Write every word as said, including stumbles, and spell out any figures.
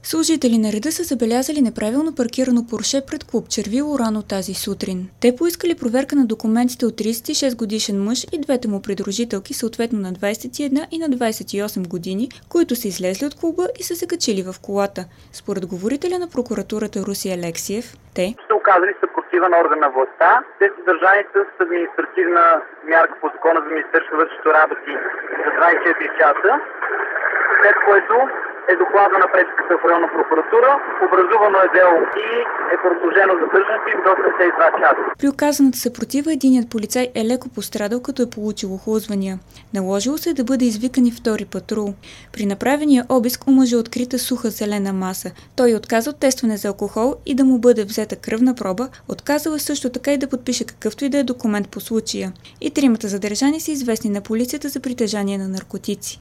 Служители на реда са забелязали неправилно паркирано Порше пред клуб Червило рано тази сутрин. Те поискали проверка на документите от тридесет и шест годишен мъж и двете му придружителки, съответно на двадесет и една и на двадесет и осем години, които са излезли от клуба и са се качили в колата. Според говорителя на прокуратурата Руси Алексиев, те са оказали съпротива на орган на властта. Те са държани с административна мярка по закона за Министерството на вътрешните работи за двадесет и четири часа, след което е докладвана преписката в районна прокуратура, образувано е дело и е продължено задържането им до осемдесет и два часа. При оказаната съпротива единият полицай е леко пострадал, като е получил охлузвания. Наложило се да бъде извикан и втори патрул. При направения обиск у мъжа е открита суха зелена маса. Той отказа от тестване за алкохол и да му бъде взета кръвна проба, отказал е също така и да подпише какъвто и да е документ по случая. И тримата задържани са известни на полицията за притежание на наркотици.